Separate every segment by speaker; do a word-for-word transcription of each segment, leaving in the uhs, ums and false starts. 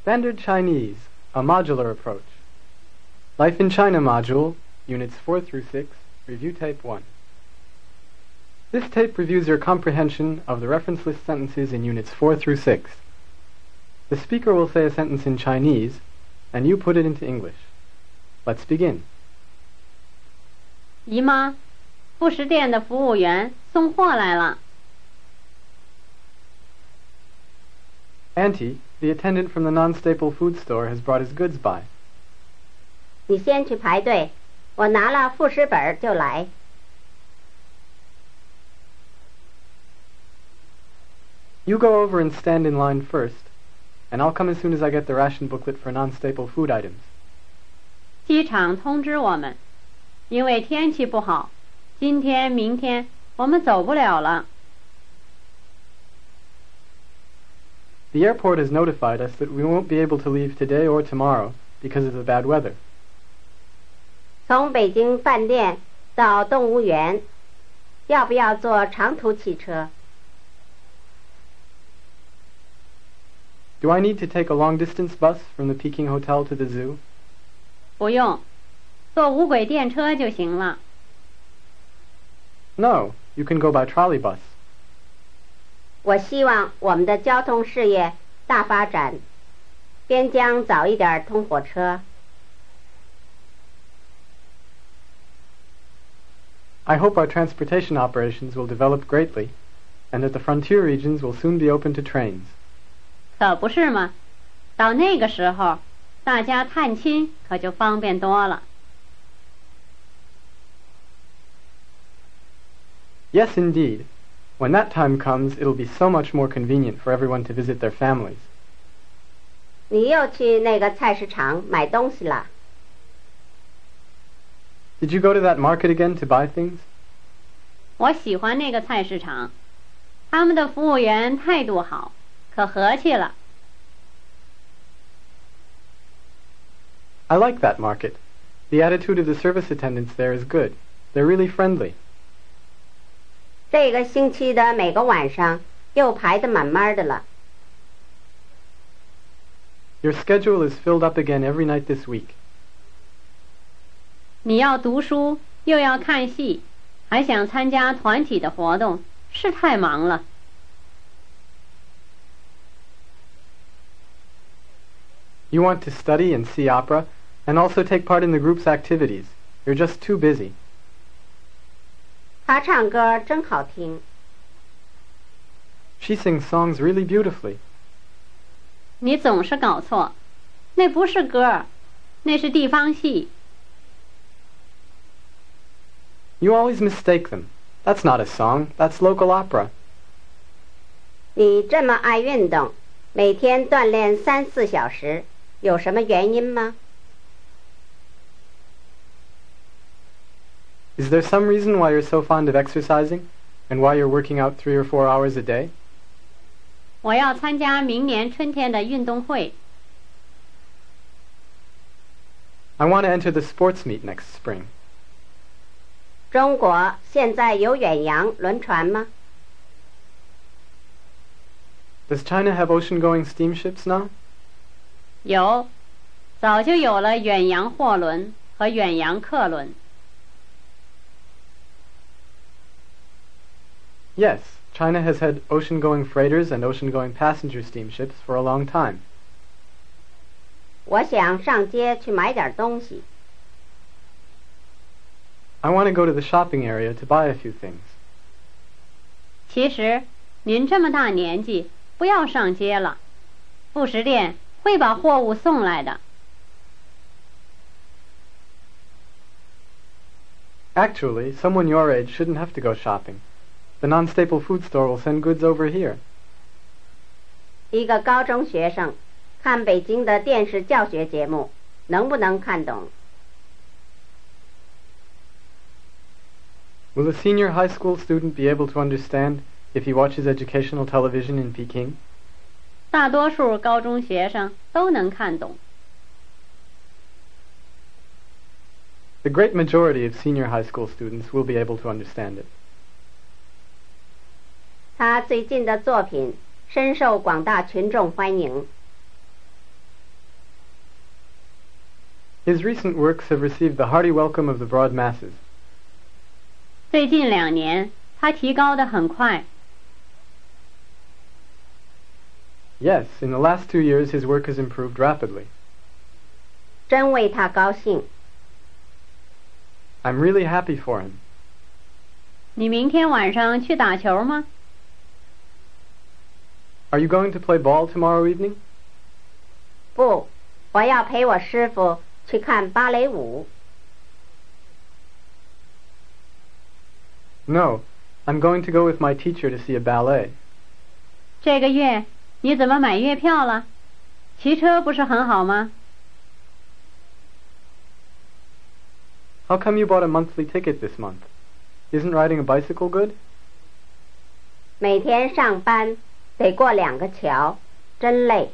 Speaker 1: Standard Chinese, a modular approach. Life in China module, Units four through six, Review Tape one. This tape reviews your comprehension of the reference list sentences in Units four through six. The speaker will say a sentence in Chinese, and you put it into English. Let's begin.
Speaker 2: 姨妈，副食店的服务员送货来了。
Speaker 1: Auntie, the attendant from the non-staple food store has brought his goods by.
Speaker 3: 你先去排队，我拿了副食本就来。
Speaker 1: You go over and stand in line first, and I'll come as soon as I get the ration booklet for non-staple food items.
Speaker 2: 机场通知我们，因为天气不好，今天、明天我们走不了了。
Speaker 1: The airport has notified us that we won't be able to leave today or tomorrow because of the bad weather.
Speaker 3: 从北京饭店到动物园，要不要坐长途汽车？
Speaker 1: Do I need to take a long-distance bus from the Peking Hotel to the zoo?
Speaker 2: 不用，坐无轨电车就行了。
Speaker 1: No, you can go by trolley bus.
Speaker 3: 我希望我们的交通事业大发展，边疆早一点通火车。
Speaker 1: I hope our transportation operations will develop greatly, and that the frontier regions will soon be open to trains.
Speaker 2: 可不是嘛，到那个时候，大家探亲可就方便多了。
Speaker 1: Yes, indeed. When that time comes, it'll be so much more convenient for everyone to visit their families.
Speaker 3: 你又去那个菜市场买东西了？
Speaker 1: Did you go to that market again to buy things?
Speaker 2: 我喜欢那个菜市场，他们的服务员态度好，可和气了。
Speaker 1: I like that market. The attitude of the service attendants there is good. They're really friendly.
Speaker 3: 这个星期的每个晚上又排得满满的了。
Speaker 1: Your schedule is filled up again every night this week.
Speaker 2: 你要读书，又要看戏，还想参加团体的活动，是太忙了。
Speaker 1: You want to study and see opera, and also take part in the group's activities. You're just too busy.
Speaker 3: 她唱歌真好听。
Speaker 1: She sings songs really beautifully.
Speaker 2: 你总是搞错，那不是歌，那是地方戏。
Speaker 1: You always mistake them. That's not a song. That's local opera.
Speaker 3: 你这么爱运动，每天锻炼三四小时，有什么原因吗？
Speaker 1: Is there some reason why you're so fond of exercising, and why you're working out three or four hours a day?
Speaker 2: 我要参加明年春天的运动会。
Speaker 1: I want to enter the sports meet next spring.
Speaker 3: 中国现在有远洋轮船吗？
Speaker 1: Does China have ocean-going steamships now?
Speaker 2: 有，早就有了远洋货轮和远洋客轮。
Speaker 1: Yes, China has had ocean-going freighters and ocean-going passenger steamships for a long time.
Speaker 3: 我想上街去买点东西。
Speaker 1: I want to go to the shopping area to buy a few things.
Speaker 2: 其实，您这么大年纪，不要上街了，副食店会把货物送来的。
Speaker 1: Actually, someone your age shouldn't have to go shopping. The non-staple food store will send goods over here.
Speaker 3: 一个高中学生看北京的电视教学节目，能不能看懂？
Speaker 1: Will a senior high school student be able to understand if he watches educational television in Peking?
Speaker 2: 大多数高中学生都能看懂。
Speaker 1: The great majority of senior high school students will be able to understand it.
Speaker 3: 他最近的作品深受广大群众欢迎。
Speaker 1: His recent works have received the hearty welcome of the broad masses.
Speaker 2: 最近两年，他提高得很快。
Speaker 1: Yes, in the last two years his work has improved rapidly.
Speaker 3: 真为他高兴。
Speaker 1: I'm really happy for him.
Speaker 2: 你明天晚上去打球吗？
Speaker 1: Are you going to play ball tomorrow evening?
Speaker 3: 不，我要陪我师傅去看芭蕾舞。
Speaker 1: No, I'm going to go with my teacher to see a ballet.
Speaker 2: 这个月你怎么买月票了？骑车不是很好吗？
Speaker 1: How come you bought a monthly ticket this month? Isn't riding a bicycle good?
Speaker 3: 每天上班得过两个桥，真累。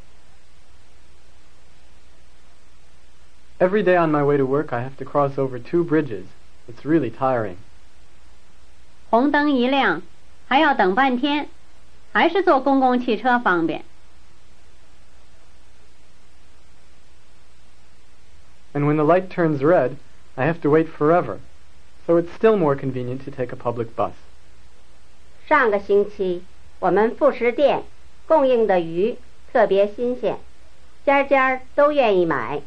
Speaker 1: Every day on my way to work I have to cross over two bridges. It's really tiring.
Speaker 2: 红灯一亮，还要等半天，还是坐公共汽车方便。
Speaker 1: And when the light turns red, I have to wait forever, so it's still more convenient to take a public bus.
Speaker 3: 上个星期我们副食店供应的鱼特别新鲜，家家都愿意买。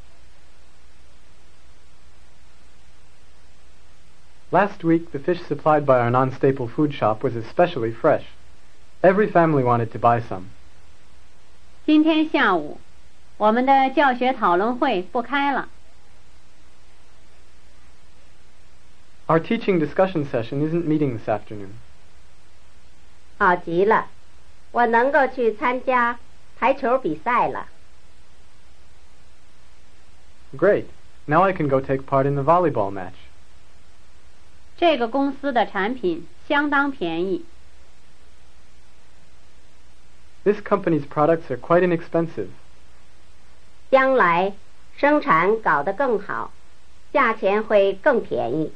Speaker 1: Last week, the fish supplied by our non-staple food shop was especially fresh. Every family wanted to buy some.
Speaker 2: 今天下午，我们的教学讨论会不开了。
Speaker 1: Our teaching discussion session isn't meeting this afternoon.
Speaker 3: 好极了，我能够去参加排球比赛了。
Speaker 1: Great. Now I can go take part in the volleyball match.
Speaker 2: 这个公司的产品相当便宜。
Speaker 1: This company's products are quite inexpensive.
Speaker 3: 将来生产搞得更好，价钱会更便宜。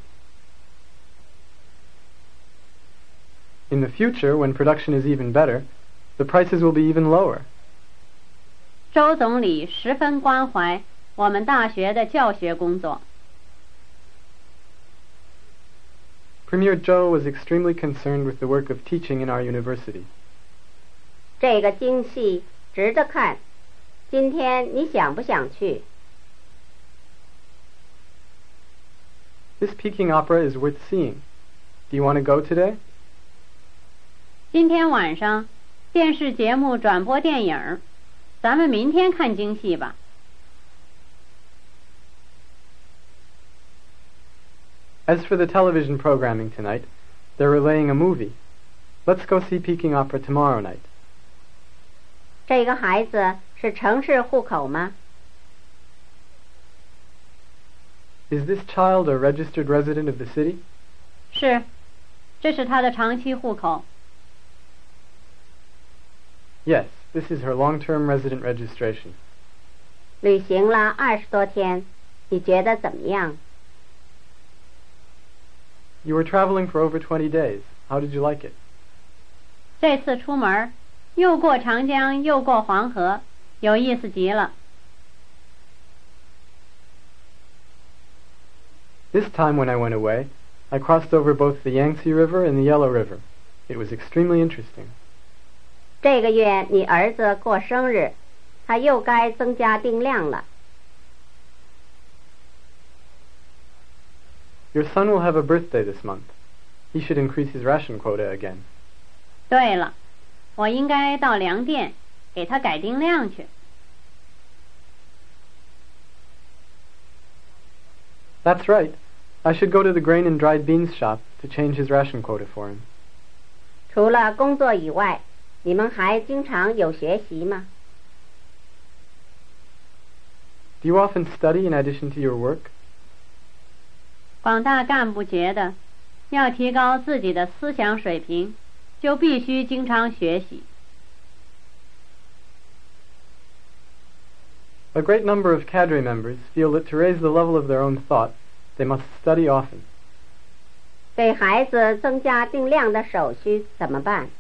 Speaker 1: In the future, when production is even better, the prices will be even lower.
Speaker 2: 周总理十分关怀我们大学的教学工作。
Speaker 1: Premier Zhou was extremely concerned with the work of teaching in our university.
Speaker 3: 这个京戏值得看，今天你想不想去？
Speaker 1: This Peking opera is worth seeing. Do you want to go today?
Speaker 2: 今天晚上电视节目转播电影，咱们明天看京戏吧。
Speaker 1: As for the television programming tonight, they're relaying a movie. Let's go see Peking opera tomorrow night.
Speaker 3: 这个孩子是城市户口吗？
Speaker 1: Is this child a registered resident of the city?
Speaker 2: 是，这是他的长期户口。
Speaker 1: Yes, this is her long-term resident registration.
Speaker 3: 旅行了二十多天，你觉得怎么样？
Speaker 1: You were traveling for over twenty days. How did you like it?
Speaker 2: 这次出门，又过长江，又过黄河，有意思极了。
Speaker 1: This time when I went away, I crossed over both the Yangtze River and the Yellow River. It was extremely interesting.
Speaker 3: 这个月你儿子过生日，他又该增加定量了。
Speaker 1: Your son will have a birthday this month. He should increase his ration quota again.
Speaker 2: 对了，我应该到粮店给他改定量去。
Speaker 1: That's right. I should go to the grain and dried beans shop to change his ration quota for him.
Speaker 3: 除了工作以外，你们还经常有学习吗？
Speaker 1: Do you often study in addition to your work?
Speaker 2: 广大干部觉得，要提高自己的思想水平，就必须经常学习。
Speaker 1: A great number of cadre members feel that to raise the level of their own thought, they must study often.
Speaker 3: 给孩子增加定量的手续怎么办？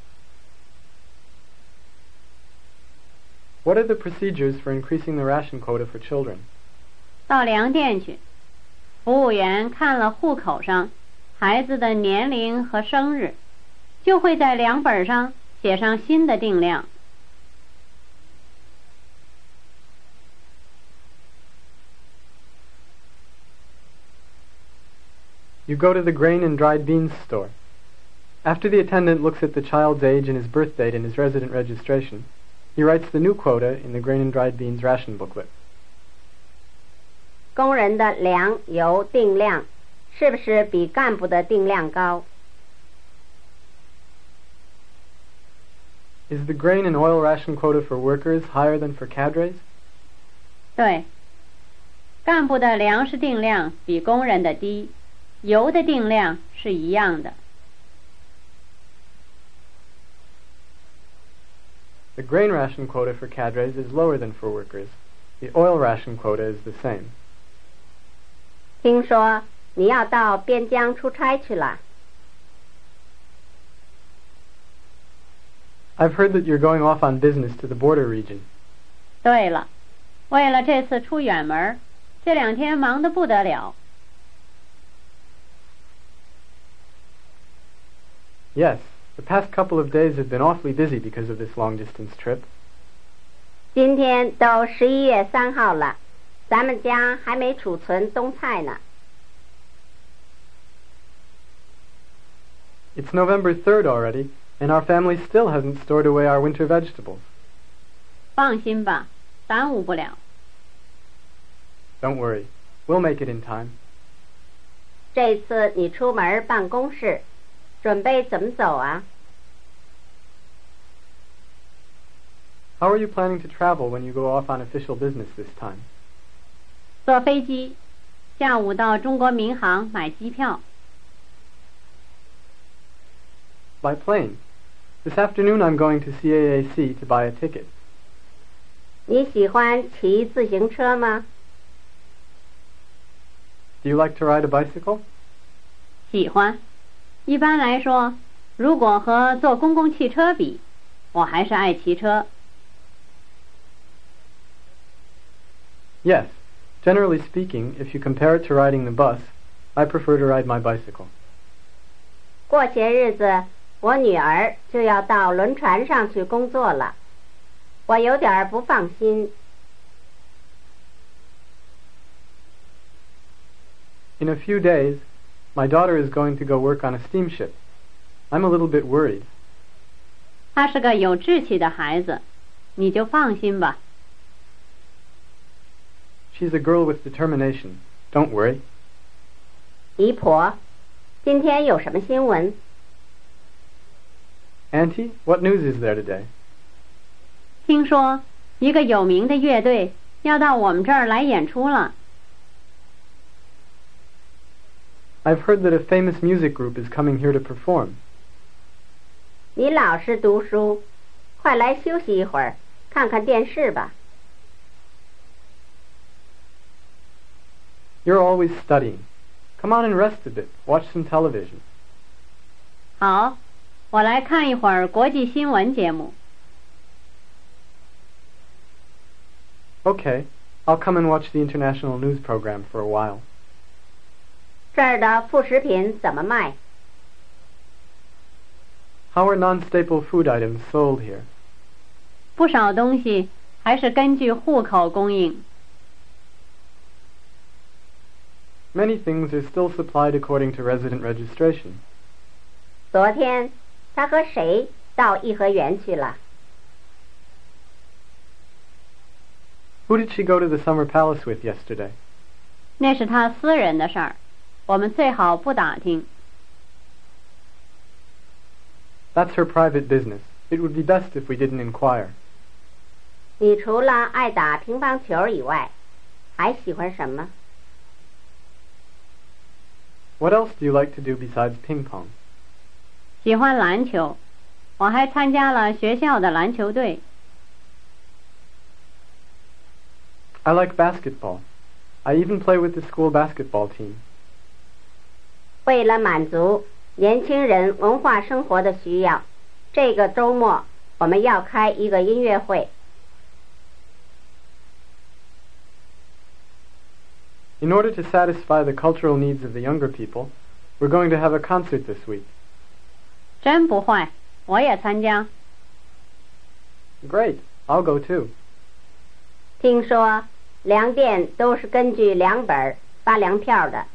Speaker 1: What are the procedures for increasing the ration quota for children?
Speaker 2: 到粮店去，服务员看了户口上孩子的年龄和生日，就会在粮本上写上新的定量。
Speaker 1: You go to the grain and dried beans store. After the attendant looks at the child's age and his birth date and his resident registration, he writes the new quota in the grain and dried beans ration booklet.
Speaker 3: 工人的粮油定量是不是比干部的定量高？
Speaker 1: Is the grain and oil ration quota for workers higher than for cadres?
Speaker 2: 对，干部的粮食定量比工人的低，油的定量是一样的。
Speaker 1: The grain ration quota for cadres is lower than for workers. The oil ration quota is the same.
Speaker 3: 听说你要到边疆出差去了。
Speaker 1: I've heard that you're going off on business to the border region.
Speaker 2: 对了，为了这次出远门，这两天忙得不得了。
Speaker 1: Yes, the past couple of days have been awfully busy because of this long-distance trip.
Speaker 3: 今天都十一月三号了，咱们家还没储存冬菜呢。
Speaker 1: It's November third already, and our family still hasn't stored away our winter vegetables.
Speaker 2: 放心吧，耽误不了。
Speaker 1: Don't worry, we'll make it in time.
Speaker 3: 这次你出门办公事，准备怎么走啊？
Speaker 1: How are you planning to travel when you go off on official business this time?
Speaker 2: 坐飞机，下午到中国民航买机票。
Speaker 1: By plane. This afternoon I'm going to C A A C to buy a ticket.
Speaker 3: 你喜欢骑自行车吗？
Speaker 1: Do you like to ride a bicycle?
Speaker 2: 喜欢。一般来说，如果和坐公共汽车比，我还是爱骑车。
Speaker 1: Yes. Generally speaking, if you compare it to riding the bus, I prefer to ride my bicycle.
Speaker 3: 过些日子，我女儿就要到轮船上去工作了，我有点不放心。
Speaker 1: In a few days, my daughter is going to go work on a steamship. I'm a little bit worried.
Speaker 2: 他是个有志气的孩子，你就放心吧。
Speaker 1: She's a girl with determination. Don't worry.
Speaker 3: 姨婆，今天有什么新闻？
Speaker 1: Auntie, what news is there today?
Speaker 2: 听说一个有名的乐队要到我们这儿来演出了。
Speaker 1: I've heard that a famous music group is coming here to perform.
Speaker 3: 你老是读书，快来休息一会儿，看看电视吧。
Speaker 1: You're always studying. Come on and rest a bit. Watch some television.
Speaker 2: 好，我来看一会儿国际新闻节目。
Speaker 1: Okay, I'll come and watch the international news program for a while.
Speaker 3: 这儿的副食品怎么卖？
Speaker 1: How are non-staple food items sold here?
Speaker 2: 不少东西还是根据户口供应。
Speaker 1: Many things are still supplied according to resident registration.
Speaker 3: 昨天他和谁到颐和园去了？
Speaker 1: Who did she go to the summer palace with yesterday?
Speaker 2: 那是他私人的事儿，我们最好不打听。
Speaker 1: That's her private business. It would be best if we didn't inquire.
Speaker 3: 你除了爱打乒乓球以外，还喜欢什么？
Speaker 1: What else do you like to do besides ping pong?
Speaker 2: 喜欢篮球，我还参加了学校的篮球队。
Speaker 1: I like basketball. I even play with the school basketball team.
Speaker 3: 为了满足年轻人文化生活的需要，这个周末我们要开一个音乐会。
Speaker 1: In order to satisfy the cultural needs of the younger people, we're going to have a concert this week.
Speaker 2: 真不坏，我也参加。
Speaker 1: Great, I'll go too.
Speaker 3: 听说粮店都是根据粮本发粮票的。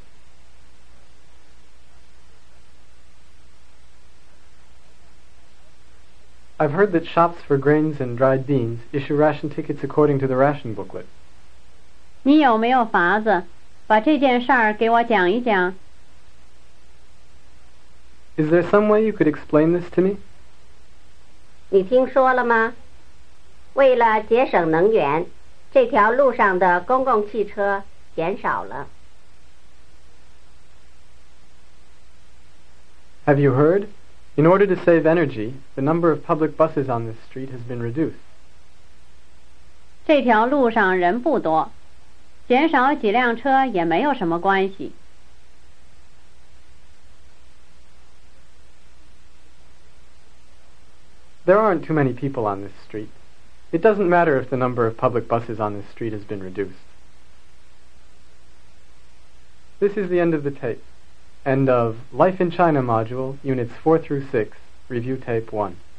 Speaker 1: I've heard that shops for grains and dried beans issue ration tickets according to the ration booklet.
Speaker 2: 你有没有法子把这件事儿给我讲一讲？
Speaker 1: Is there some way you could explain this to me?
Speaker 3: 你听说了吗？为了节省能源，这条路上的公共汽车减少了。
Speaker 1: Have you heard? In order to save energy, the number of public buses on this street has been reduced.
Speaker 2: 这条路上人不多，减少几辆车也没有什么关系。
Speaker 1: There aren't too many people on this street. It doesn't matter if the number of public buses on this street has been reduced. This is the end of the tape. End of Life in China module, Units four through six, Review Tape one.